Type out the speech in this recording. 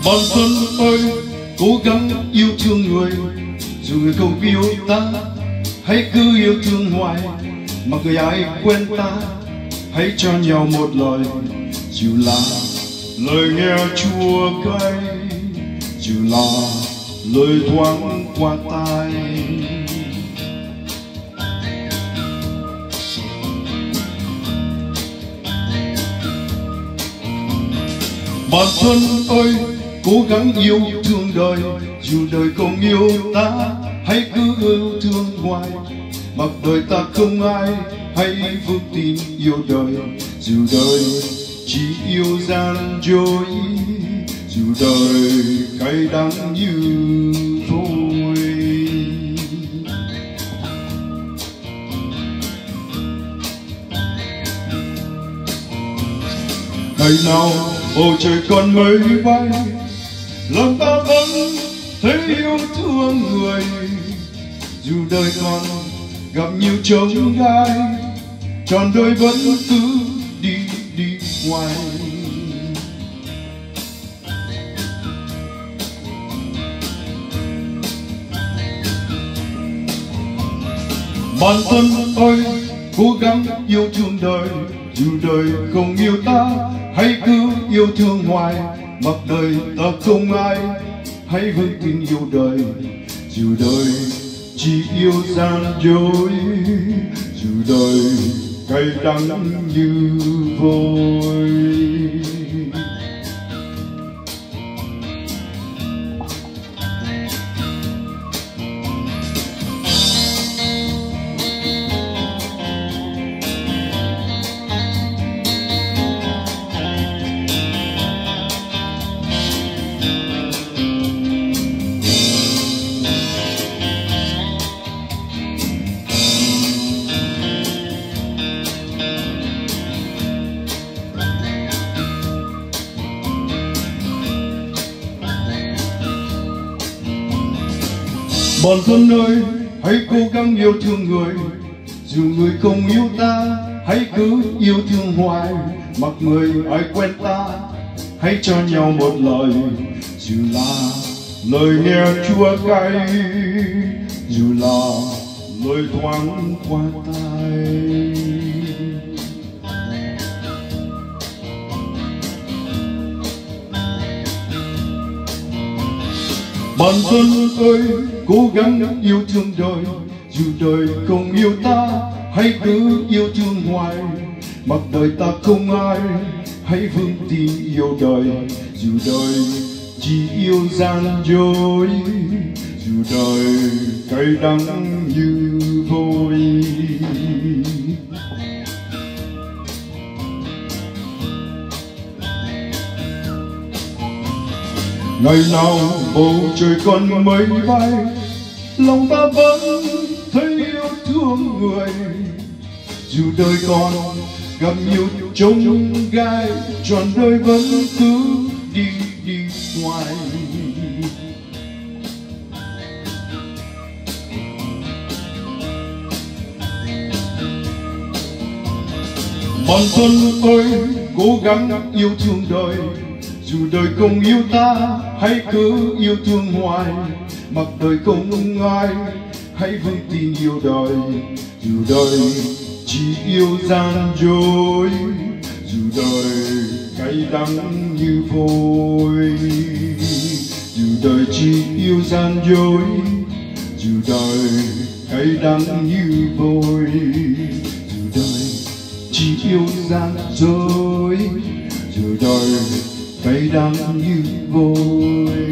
Bản thân ơi, cố gắng yêu thương người, dù người không yêu ta, hãy cứ yêu thương hoài. Mà người ai quen ta, hãy cho nhau một lời, dù là lời nghe chua cay, dù là lời thoáng qua tai. Bản thân ơi, cố gắng yêu thương đời, dù đời không yêu ta, hãy cứ yêu thương hoài. Mặc đời ta không ai, hãy vững tin yêu đời, dù đời chỉ yêu gian dối, dù đời cay đắng như vôi. Ngày nào bầu trời còn mây bay, lòng ta vẫn thấy yêu thương người, dù đời còn gặp nhiều chông gai, trọn đời vẫn cứ đi hoài. Bản thân ơi, cố gắng yêu thương đời, dù đời không yêu ta, hãy cứ yêu thương hoài. Mặc đời ta không ai, hãy vững tin yêu đời, dù đời chỉ yêu gian dối, dù đời cay đắng như vôi. Bản thân ơi, hãy cố gắng yêu thương người, dù người không yêu ta, hãy cứ yêu thương hoài. Mặc người ai quen ta, hãy cho nhau một lời, dù là lời nghe chua cay, dù là lời thoáng qua tai. Bản thân ơi, cố gắng yêu thương đời, dù đời không yêu ta, hãy cứ yêu thương hoài. Mặc đời ta không ai, hãy vững tin yêu đời, dù đời chỉ yêu gian dối, dù đời cay đắng như vôi. Ngày nào bầu trời còn mây bay, lòng ta vẫn thấy yêu thương người, dù đời còn gặp nhiều chông gai, trọn đời vẫn cứ đi hoài. Bản thân ơi, cố gắng yêu thương đời, dù đời không yêu ta, hãy cứ yêu thương hoài. Mặc đời không ai, hãy vững tin yêu đời, dù đời chỉ yêu gian dối, dù đời cay đắng như vôi. Dù đời chỉ yêu gian dối, dù đời cay đắng như vôi. Dù đời chỉ yêu gian dối, dù đời cay đắng như vôi.